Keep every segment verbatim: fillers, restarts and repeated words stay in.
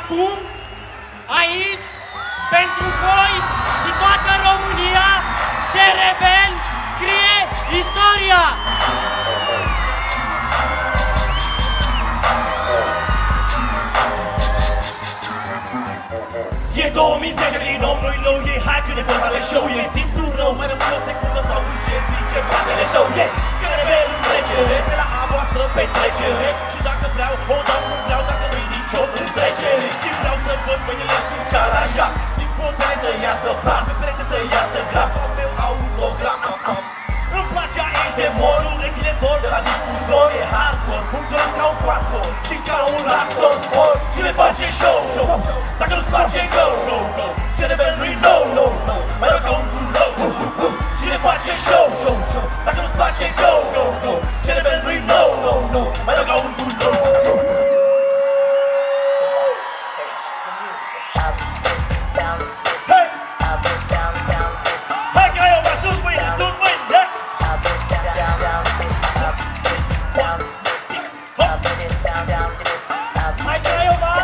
acum, aici, pentru voi și toată România, ce rebel scrie istoria! E două mii zece din nou, noi nou, e hai că de vorba de show. E simplu rău, mai rămâne o secundă sau nu ce zice fratele tău. E că rebel în trecere, pe la a voastră petrecere. Și dacă vreau, o dau, nu vreau, dacă nu-i nicio întrecere. Și vreau să văd mâinile sus ca la jac, din potene să iasă plan, pe perete să iasă graf, al meu autogram. Îmi place aici de mor, urechile dor de la difuzor. E hardcore, funcționăm ca un quattro și ca un actor sport. Cine face show, show, dacă nu-ți place, go, go, go. Ce rebel nu-i no, no, no, mai rău ca un dulou. Cine face show, show, show, dacă nu-ți place, go, go, go. Ce rebel nu-i no, no, no, mai rău ca un dulou. Hey! Hai că eu mă sus mâini, sus mâini, yeah! Hai că eu mă!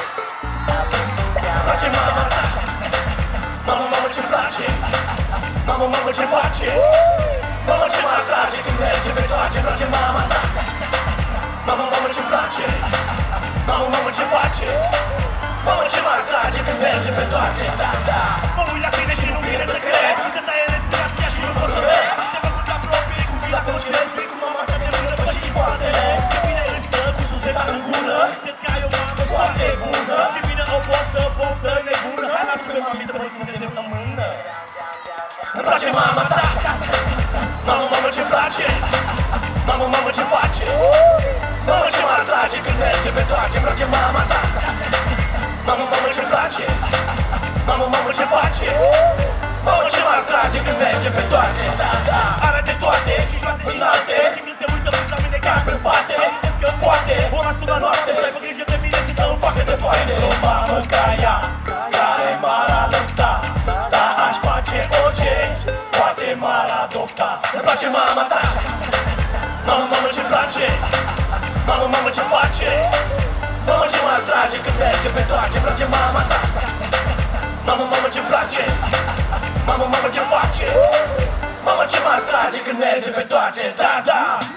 Place mama ta, mama, mama ce-mi place, mama, mama ce face, mama ce mă atrage când merge pe toace, place mama ta, mama, mama ce-mi place, mama, mama ce face, mama ce mă atrage când merge pe toace, da, da. Mă uit la tine și nu vine să cred, mi se taie respirația și nu pot să merg. Te făcut la proprie, cum vii la continent, vii cu mama ta de mână, păi și foartele. Ce bine îți dă cu suzeta în gură, cred că ai o mamă foarte bună. Ce bine o poftă, poftă nebună, hai lasă pe mami să mă țină de la mână. Îmi place mama ta, mama, mama ce-mi place, mama, mama ce face, mama ce mă atrage când merge pe toace, îmi place mama ta. Mama, mama ce-mi place, mama, mama ce face, mama ce mă atrage când merge pe toace, da, da. Are de toate și joase înalte și când se uită la mine ca pe spate, gândesc că poate o las tu la noapte să aibă grijă de mine și să-mi facă de toate. O mamă ca ea, care m-ar alăpta, dar aș face orice, poate m-ar adopta. Îmi place mama ta, mama, mama ce-mi place, mama, mama ce face, mama ce mă atrage când merge pe toace, îmi place mama ta. Mama, mama ce-mi place, mama, mama ce face, mama ce mă atrage când merge pe toace, da, da.